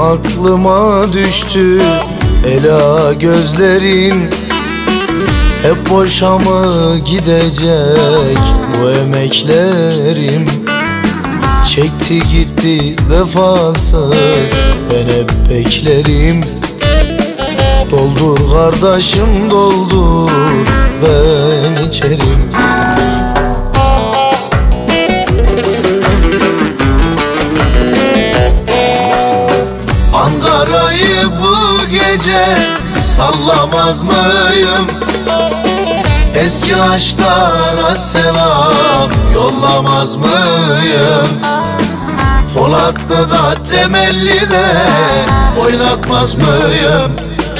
aklıma düştü ela gözlerin. Hep boşa mı gidecek bu emeklerim? Çekti gitti vefasız, ben hep beklerim. Doldur kardeşim doldur, ben içerim. Ankara'yı bu gece sallamaz mıyım? Eski aşklara selam yollamaz mıyım? Polatlı'da Temelli'de oynatmaz mıyım?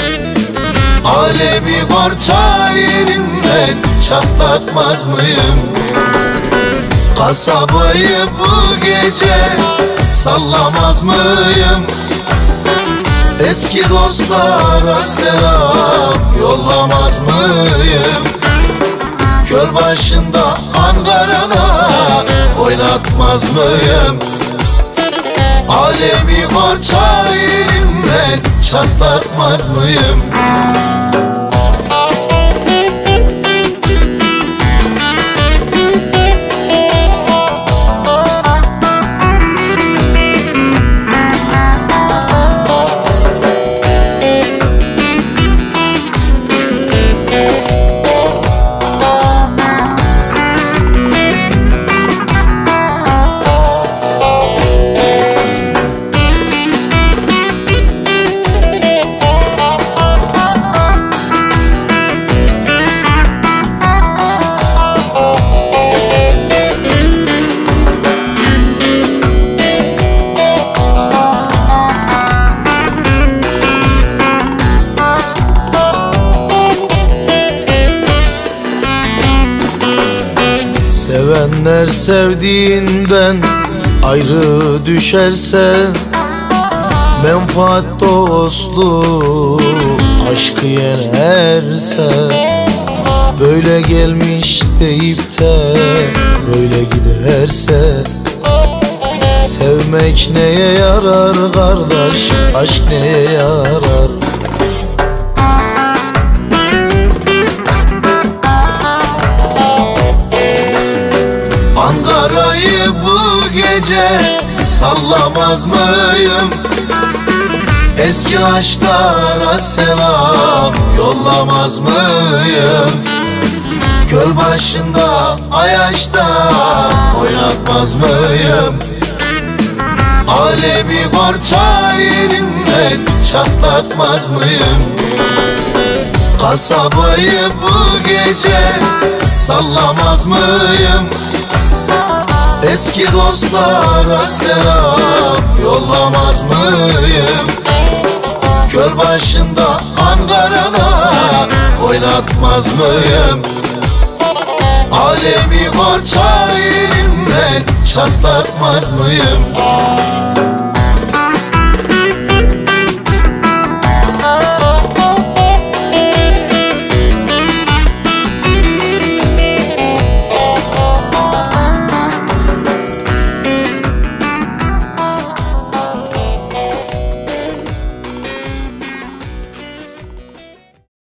Alemi orta yerinden çatlatmaz mıyım? Kasabayı bu gece sallamaz mıyım? Eski dostlara selam yollamaz mıyım? Göl başında Ankara'da oynatmaz mıyım? Alemi orta yerimden çatlatmaz mıyım? Sevenler sevdiğinden ayrı düşerse, menfaat dostluğu aşkı yenerse, böyle gelmiş deyip de böyle giderse, sevmek neye yarar kardeş, aşk neye yarar? Ankara'yı bu gece sallamaz mıyım? Eski aşklara selam yollamaz mıyım? Göl başında Ayaş'ta oynatmaz mıyım? Alemi orta yerinden çatlatmaz mıyım? Kasabayı bu gece sallamaz mıyım? Eski dostlara selam yollamaz mıyım? Göl başında Ankara'da oynatmaz mıyım? Alemi orta yerimden çatlatmaz mıyım?